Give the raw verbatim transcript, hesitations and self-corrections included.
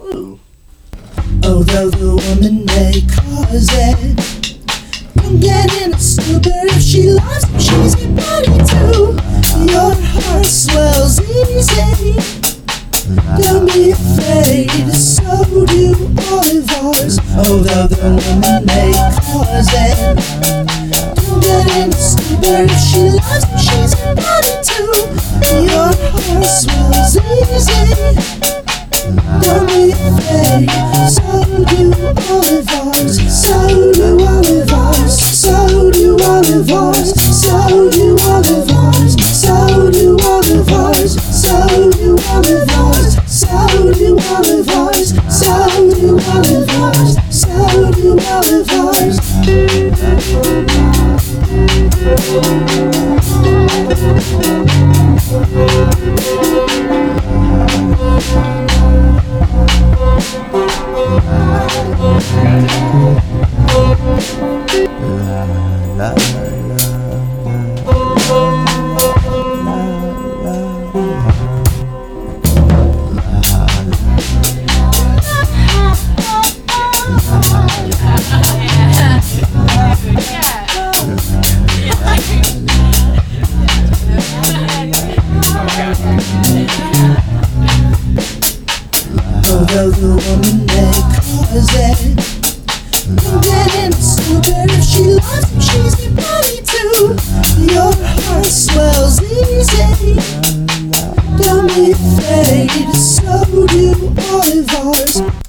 Ooh. Although the woman may cause it, don't get in a stupor if she loves him, she's your body too. Your heart swells easy, don't be afraid, so do all of ours. Although the woman may cause it, don't get in a stupor if she loves him, she's your body too. Your heart swells easy, don't be afraid, so do all of ours, so do all of ours, so do all of ours, so do all of ours, so do all of ours, so do all of ours, so do all of ours, so do all of ours, so do all of ours. La, la, Although the woman may cause it, don't get in a stupor if she loves him, she's your body too. Your heart swells easy, don't be afraid, so do all of ours.